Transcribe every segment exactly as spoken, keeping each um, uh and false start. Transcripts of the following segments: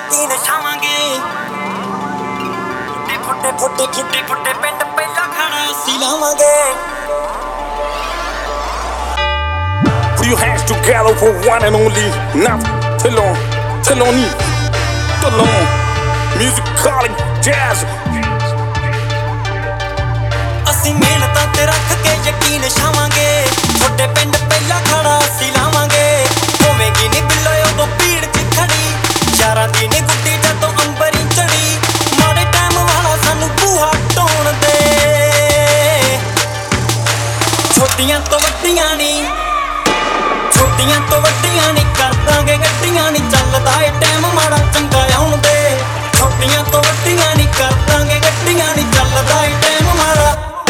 ਯਕੀਨ ਛਾਵਾਂਗੇ ਫੁੱਟੇ ਫੁੱਟੇ ਫੁੱਟੇ ਫੁੱਟੇ ਪਿੰਡ ਪਹਿਲਾਂ ਖਾਣਾ ਅਸੀਂ ਲਾਵਾਂਗੇ। Put your hands together for one and only Nav Talon Taloni Talon Music calling jazz। ਅਸੀਂ ਮਿਹਨਤਾਂ ਤੇ ਰੱਖ ਕੇ ਯਕੀਨ ਛਾਵਾਂਗੇ ਤੁਹਾਡੇ ਪਿੰਡ ਪਹਿਲਾਂ ਖਾਣਾ ਅਸੀਂ ਲਾਵਾਂਗੇ। ਹੋਵੇਗੀ ਨੀ ਬਿੱਲੋ ਉਦੋਂ ਭੀੜ ਚ ਖੜੀ ਯਾਰਾਂ ਦੀ ਨੀ ਗੁੱਡੀ ਜਦੋਂ ਅੰਬਰੀ ਚੜੀ ਮਾੜੇ ਟਾਈਮ ਵਾਲਾ ਸਾਨੂੰ ਬੂਹਾ ਢਾਉਣ ਦੇ। ਛੋਟੀਆਂ ਤੋਂ ਵੱਡੀਆਂ ਨੀ ਛੋਟੀਆਂ ਤੋਂ ਵੱਡੀਆਂ ਨੀ ਕਰ ਦਾਂਗੇ ਗੱਡੀਆਂ ਨੀ ਚੱਲਦਾ ਏ ਟਾਈਮ ਮਾੜਾ ਚੰਗਾ ਆਉਣ ਦੇ। ਛੋਟੀਆਂ ਤੋਂ ਵੱਡੀਆਂ ਨੀ ਕਰ ਦਾਂਗੇ ਗੱਡੀਆਂ ਨੀ ਚੱਲਦਾ ਏ ਟਾਈਮ ਮਾੜਾ।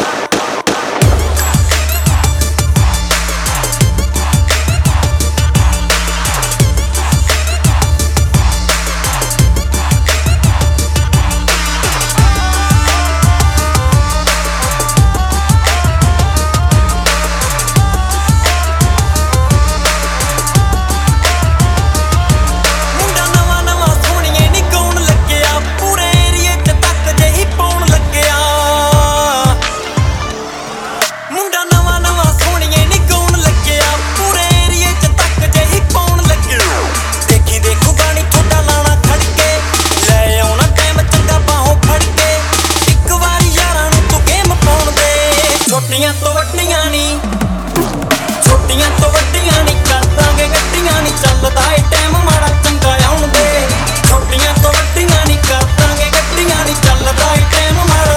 ਛੋਟੀਆਂ ਤੋਂ ਵੱਡੀਆਂ ਨੀ ਛੋਟੀਆਂ ਤੋਂ ਵੱਡੀਆਂ ਨੀ ਕਰ ਦਾਂਗੇ ਗੱਡੀਆਂ ਨੀ ਚੱਲਦਾ ਏ ਟਾਈਮ ਮਾੜਾ ਚੰਗਾ ਆਉਣ ਦੇ। ਛੋਟੀਆਂ ਤੋਂ ਵੱਡੀਆਂ ਨੀ ਕਰ ਦਾਂਗੇ ਗੱਡੀਆਂ ਨੀ ਚੱਲਦਾ ਏ ਟਾਈਮ ਮਾੜਾ।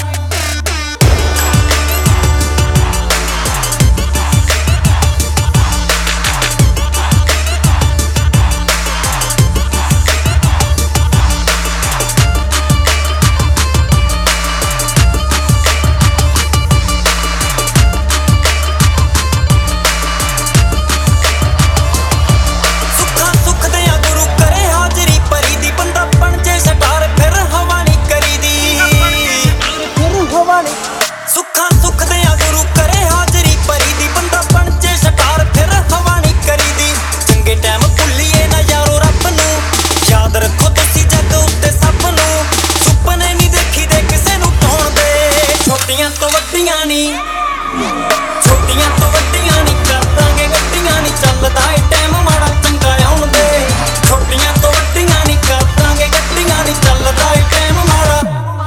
ਸੁੱਖਾਂ ਸੁੱਖ ਦਿਆਂ ਗੁਰੂ ਕਰੇ ਹਾਜ਼ਰੀ ਭਰੀ ਦੀ ਬੰਦਾ ਬਣ ਜੇ ਸਟਾਰ ਫਿਰ ਹਵਾ ਨੀ ਕਰੀਦੀ। ਚੰਗੇ ਟਾਈਮ ਭੁੱਲੀਏ ਨਾ ਯਾਰੋ ਰੱਬ ਨੂੰ ਯਾਦ ਰੱਖੋ ਤੁਸੀਂ ਜੱਗ ਉੱਤੇ ਸਭ ਨੂੰ ਸੁਪਨੇ ਨੀ ਦੇਖੀ ਦੇ ਕਿਸੇ ਨੂੰ ਢਾਉਣ ਦੇ। ਛੋਟੀਆਂ ਤੋਂ ਵੱਡੀਆਂ ਨੀ ਛੋਟੀਆਂ ਤੋਂ ਵੱਡੀਆਂ ਨੀ ਕਰ ਦਾਂਗੇ ਗੱਡੀਆਂ ਨੀ ਚੱਲਦਾ ਏ ਟਾਈਮ ਮਾੜਾ ਚੰਗਾ ਆਉਣ ਦੇ। ਛੋਟੀਆਂ ਤੋਂ ਵੱਡੀਆਂ ਨੀ ਕਰ ਦਾਂਗੇ ਗੱਡੀਆਂ ਨੀ ਚੱਲਦਾ ਏ ਟਾਈਮ ਮਾੜਾ।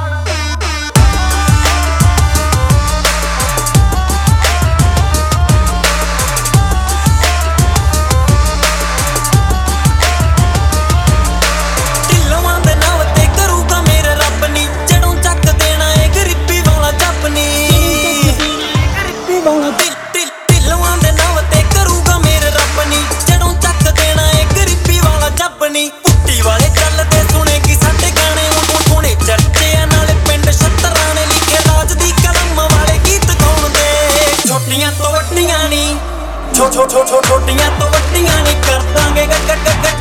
ਪੁੱਟੀ ਵਾਲੇ ਚੱਲਦੇ ਸੁਣੇਗੀ ਸਾਡੇ ਗਾਣੇ ਹੁਣੇ ਚਰਚੇ ਆ ਨਾਲੇ ਪਿੰਡ ਛੱਤਰਾਂ ਨੇ ਲਿਖੇ ਰਾਜ ਦੀ ਕਲਮ ਵਾਲੇ ਗੀਤ ਗਾਉਣ ਦੇ। ਛੋਟੀਆਂ ਤੋਂ ਵੱਡੀਆਂ ਨੀ ਛੋ ਛੋ ਛੋ ਛੋਟੀਆਂ ਤੋਂ ਵੱਡੀਆਂ ਨੀ ਕਰ ਦਾਂਗੇ ਗੱਗ ਗੱਗ